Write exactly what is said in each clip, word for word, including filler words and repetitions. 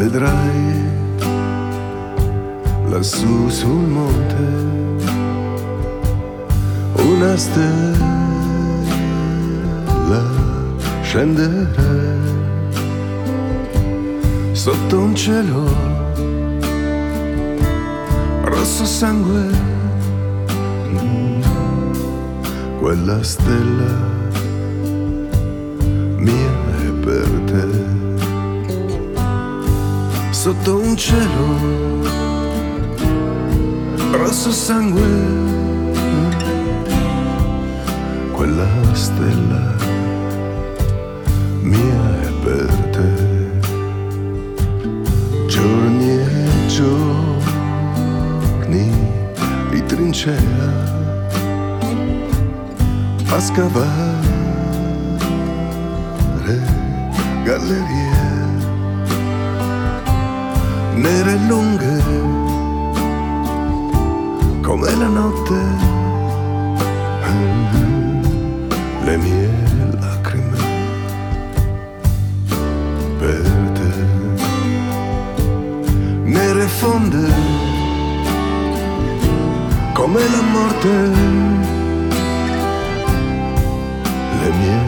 vedrai lassù sul monte una stella scendere sotto un cielo rosso sangue. Quella stella mia è per te. Sotto un cielo rosso sangue, quella stella mia è per te. Giorni e giorni di trincea a scavare gallerie nere e lunghe come la notte, le mie lacrime per te, nere e fonde come la morte, le mie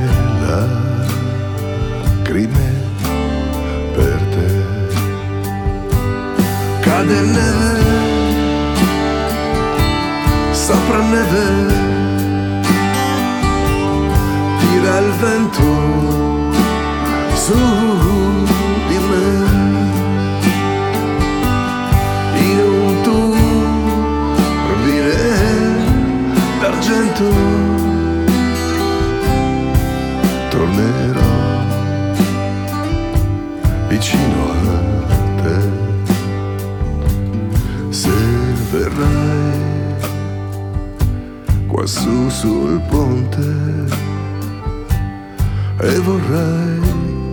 lacrime per te. Cade neve sopra neve, tira il vento su di me in un turbine d'argento. Tornerò vicino a te se verrai quassù sul ponte e vorrai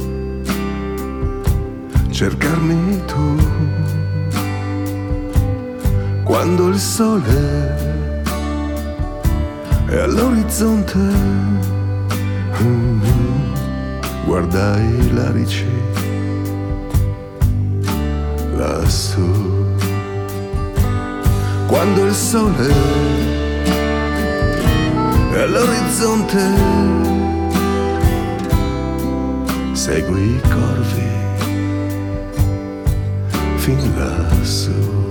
cercarmi tu quando il sole è all'orizzonte. Guardai l'arice lassù quando il sole è all'orizzonte. Segui i corvi fin lassù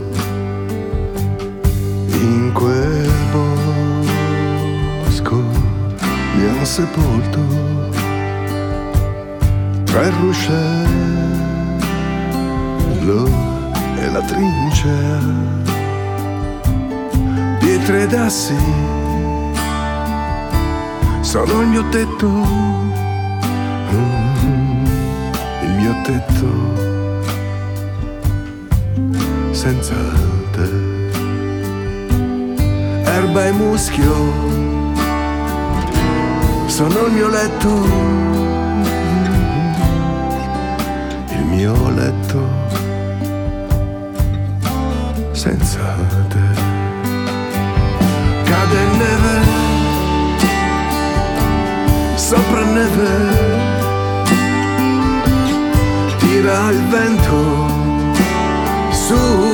in quel bosco mi han sepolto tra il ruscello e la trincea, pietre ed assi sono il mio tetto, il mio tetto senza te. Erba e muschio sono il mio letto, il mio letto senza te. Cade neve sopra neve, tira il vento su